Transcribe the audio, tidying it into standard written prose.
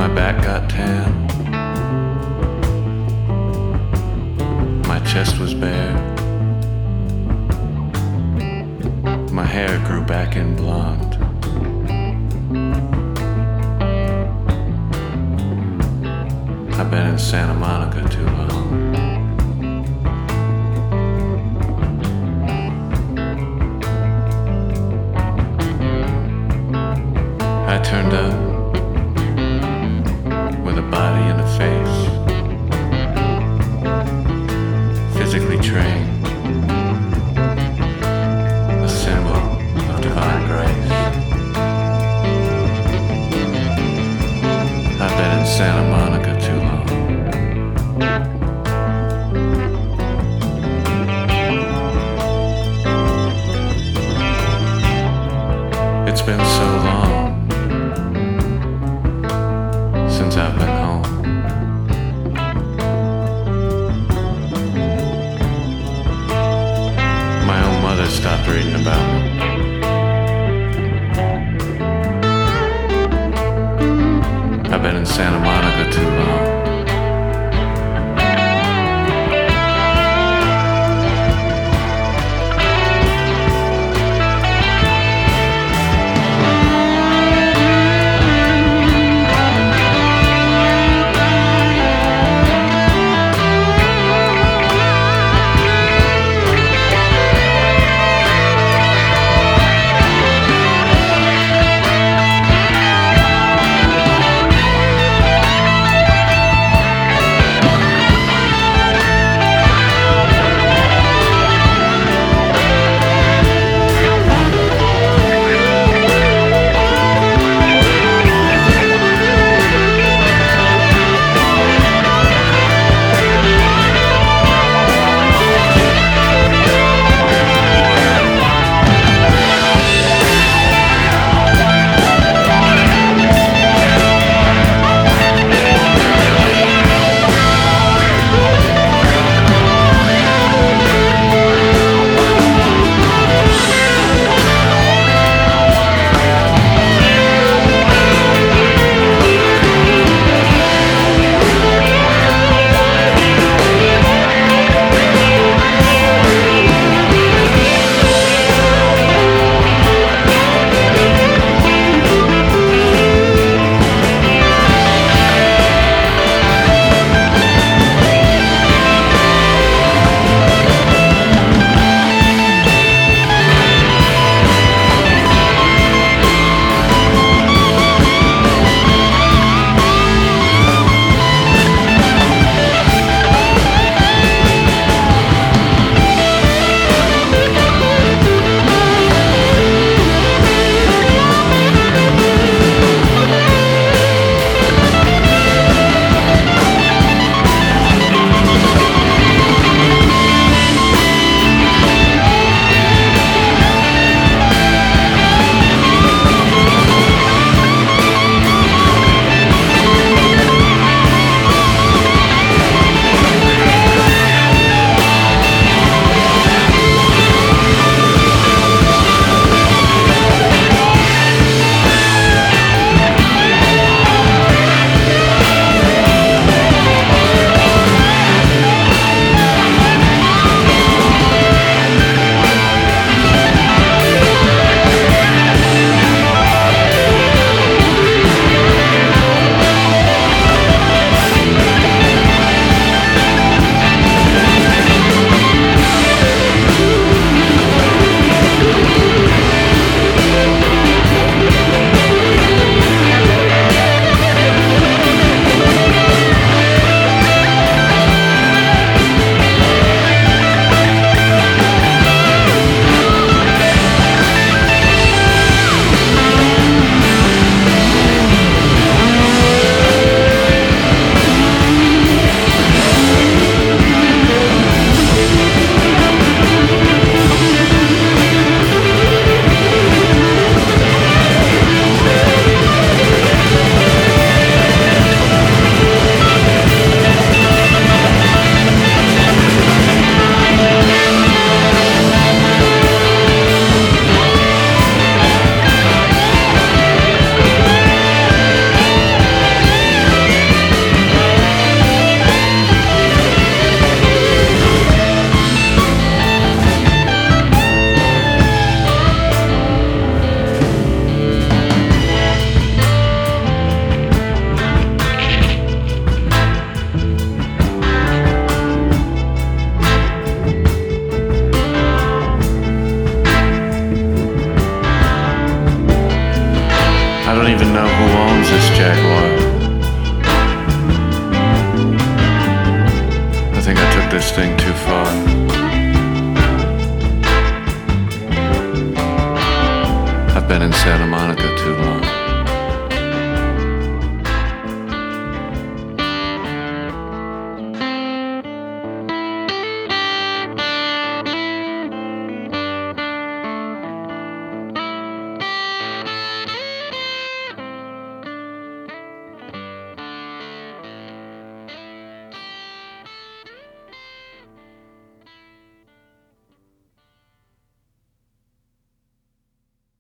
back got tan. My chest was bare. My hair grew back in blonde. I've been in Santa Monica too long. I turned up with a body and a face, physically trained, a symbol of divine grace. I've been in Santa Monica too long. It's been so long since I've been home. My own mother stopped reading about me. I've been in Santa Monica too long. don't even know who owns this Jaguar. I think I took this thing too far. I've been in Santa Monica too long.